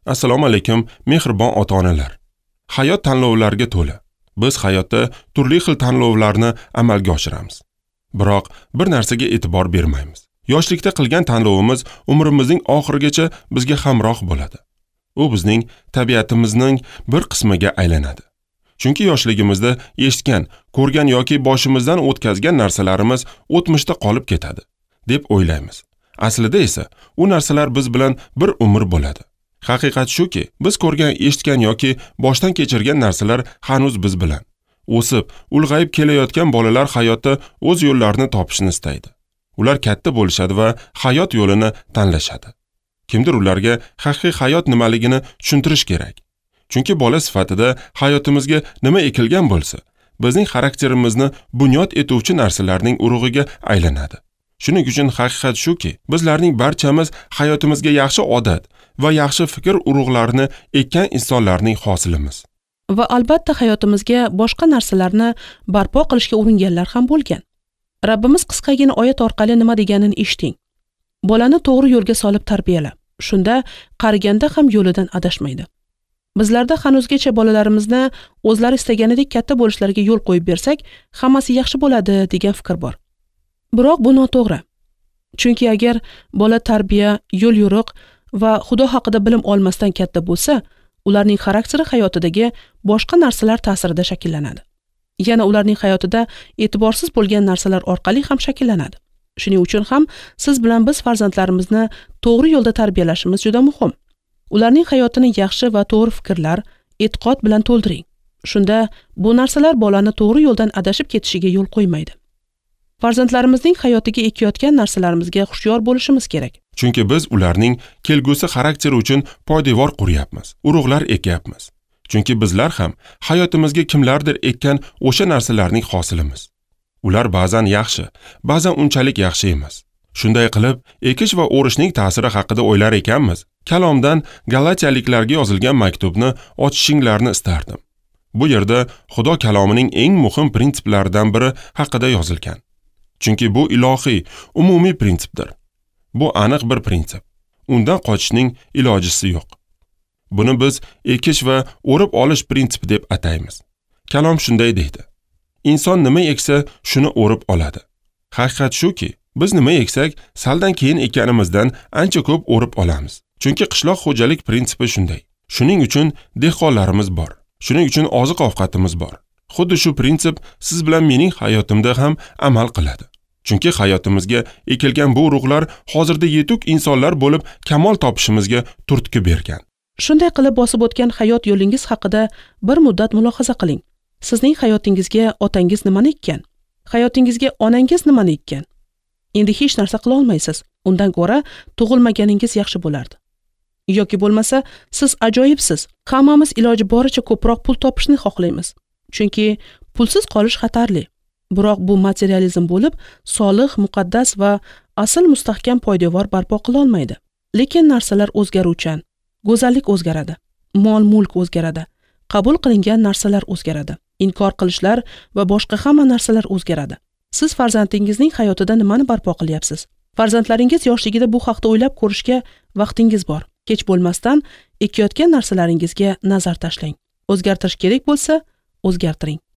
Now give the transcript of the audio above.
Assalomu alaykum, mehribon ota-onalar. Hayot tanlovlarga to'la. Biz hayotda turli xil tanlovlarni amalga oshiramiz. Biroq bir narsaga e'tibor bermaymiz. Yoshlikda qilgan tanlovimiz umrimizning oxirigacha bizga hamroh bo'ladi. U bizning tabiatimizning bir qismiga aylanadi. Chunki yoshligimizda eshitgan, ko'rgan yoki boshimizdan o'tkazgan narsalarimiz o'tmishda qolib ketadi deb o'ylaymiz. Aslida esa u narsalar biz bilan bir umr bo'ladi. Haqiqat shuki, biz ko'rgan, eshitgan yoki boshdan kechirgan narsalar hanuz biz bilan. O'sib, ulg'ayib kelayotgan bolalar hayotda o'z yo'llarini topishni istaydi. Ular katta bo'lishadi va hayot yo'lini tanlashadi. Kimdir ularga haqiqiy hayot nimaligini tushuntirish kerak. Chunki bola sifatida hayotimizga nima ekilgan bo'lsa, bizning xarakterimizni bunyod etuvchi narsalarning urug'iga aylanadi. Shuning uchun haqiqat shuki, bizlarning barchamiz hayotimizga yaxshi odat va yaxshi fikr urug'larini ekkan insonlarning hosilimiz. Va albatta hayotimizga boshqa narsalarni barpo qilishga uringanlar ham bo'lgan. Rabbimiz qisqagina oyat orqali nima deganini eshiting. Bolani to'g'ri yo'lga solib tarbiyala. Shunda qariganda ham yo'lidan adashmaydi. Bizlarda hanuzgacha bolalarimizni o'zlari istaganidek katta bo'lishlariga yo'l qo'yib bersak, hammasi yaxshi bo'ladi degan fikr bor. Biroq bu noto'g'ri. Chunki agar bola tarbiya, yo'l yo'riq va Xudo haqida bilim olmasdan katta bo'lsa, ularning xarakteri hayotidagi boshqa narsalar ta'sirida shakllanadi. Yana ularning hayotida e'tiborsiz bo'lgan narsalar orqali ham shakllanadi. Shuning uchun ham siz bilan biz farzandlarimizni to'g'ri yo'lda tarbiyalashimiz juda muhim. Ularning hayotini yaxshi va to'g'ri fikrlar, e'tiqod bilan to'ldiring. Shunda bu narsalar bolani to'g'ri yo'ldan adashib ketishiga yo'l qo'ymaydi. Farzandlarimizning hayotiga ekayotgan narsalarimizga hushyor bo'lishimiz kerak. Chunki biz ularning kelgusi xarakteri uchun poydevor quryapmiz, urug'lar ekyapmiz. Chunki bizlar ham hayotimizga kimlardir ekkan o'sha narsalarning hosilimiz. Ular ba'zan yaxshi, ba'zan unchalik yaxshi emas. Shunday qilib, ekish va o'rishning ta'siri haqida o'ylar ekanmiz. Kalomdan Galatiyaliklarga yozilgan maktubni ochishinglarni istardim. Bu yerda Xudo kalomining eng muhim prinsiplaridan biri haqida yozilgan. Chunki bu ilohiy, umumiy prinsipdir. Bu aniq bir prinsip. Undan qochishning ilojisi yo'q. Buni biz ekish va o'rib olish prinsipi deb ataymiz. Kalom shunday deydi. Inson nima eksa, shuni o'rib oladi. Haqiqat shuki, biz nima eksak, saldan keyin ekkanimizdan ancha ko'p o'rib olamiz. Chunki qishloq xo'jalik prinsipi shunday. Shuning uchun dehqonlarimiz bor. Shuning uchun oziq-ovqatimiz bor. Xuddi shu prinsip siz bilan mening hayotimda ham amal qiladi. Chunki hayotimizga ekilgan bu urug'lar hozirda yetuk insonlar bo'lib kamol topishimizga turtki bergan. Shunday qilib bosib o'tgan hayot yo'lingiz haqida bir muddat mulohaza qiling. Sizning hayotingizga otangiz nimani ekkan? Hayotingizga onangiz nimani ekkan? Endi hech narsa qila olmaysiz. Undan ko'ra tug'ilmaganingiz yaxshi bo'lardi. Yoki bo'lmasa, siz ajoyibsiz. Hammamiz iloji boricha ko'proq pul topishni xohlaymiz. Chunki pulsiz qolish xatarli. Biroq bu materializm bo'lib, solih, muqaddas va asl mustahkam poydevor barpo qila olmaydi. Lekin narsalar o'zgaruvchan. Go'zallik o'zgaradi. Mol-mulk o'zgaradi. Qabul qilingan narsalar o'zgaradi. Inkor qilishlar va boshqa hamma narsalar o'zgaradi. Siz farzandingizning hayotida nimani barpo qilyapsiz? Farzandlaringiz yoshligida bu haqda o'ylab ko'rishga vaqtingiz bor. Kech bo'lmasdan ekayotgan narsalaringizga nazar tashlang. O'zgartirish kerak bo'lsa, o'zgartiring.